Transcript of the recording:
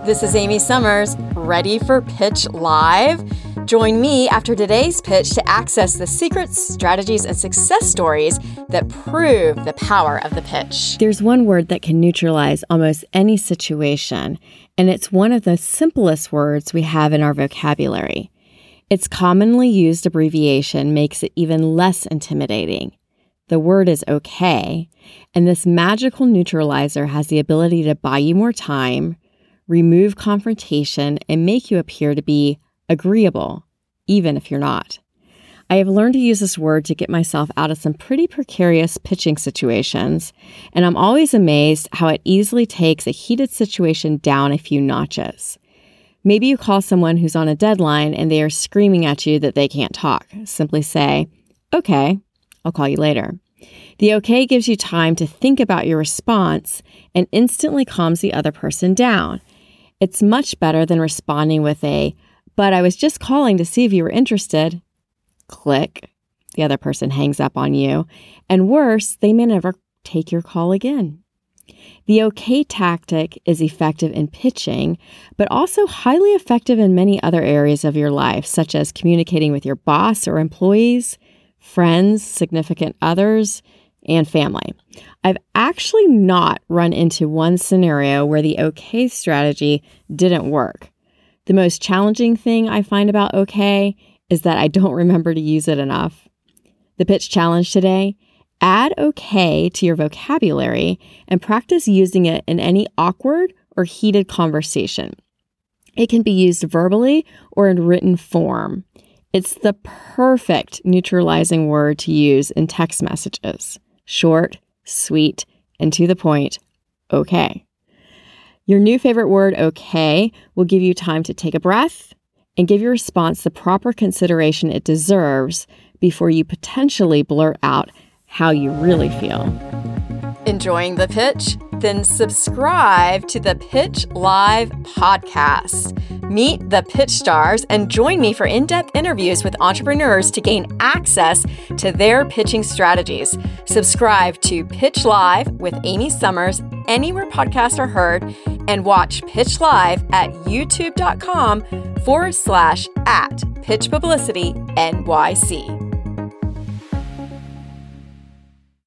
This is Amy Summers, ready for Pitch Live? Join me after today's pitch to access the secrets, strategies, and success stories that prove the power of the pitch. There's one word that can neutralize almost any situation, and it's one of the simplest words we have in our vocabulary. Its commonly used abbreviation makes it even less intimidating. The word is okay, and this magical neutralizer has the ability to buy you more time, remove confrontation, and make you appear to be agreeable, even if you're not. I have learned to use this word to get myself out of some pretty precarious pitching situations, and I'm always amazed how it easily takes a heated situation down a few notches. Maybe you call someone who's on a deadline and they are screaming at you that they can't talk. Simply say, "Okay, I'll call you later." The okay gives you time to think about your response and instantly calms the other person down. It's much better than responding with "but I was just calling to see if you were interested." Click. The other person hangs up on you. And worse, they may never take your call again. The okay tactic is effective in pitching, but also highly effective in many other areas of your life, such as communicating with your boss or employees, friends, significant others, and family. I've actually not run into one scenario where the okay strategy didn't work. The most challenging thing I find about okay is that I don't remember to use it enough. The pitch challenge today: add okay to your vocabulary and practice using it in any awkward or heated conversation. It can be used verbally or in written form. It's the perfect neutralizing word to use in text messages. Short, sweet, and to the point, okay. Your new favorite word, okay, will give you time to take a breath and give your response the proper consideration it deserves before you potentially blurt out how you really feel. Enjoying the pitch? Then subscribe to the Pitch Live podcast. Meet the pitch stars and join me for in-depth interviews with entrepreneurs to gain access to their pitching strategies. Subscribe to Pitch Live with Amy Summers anywhere podcasts are heard, and watch Pitch Live at youtube.com/@pitchpublicitynyc.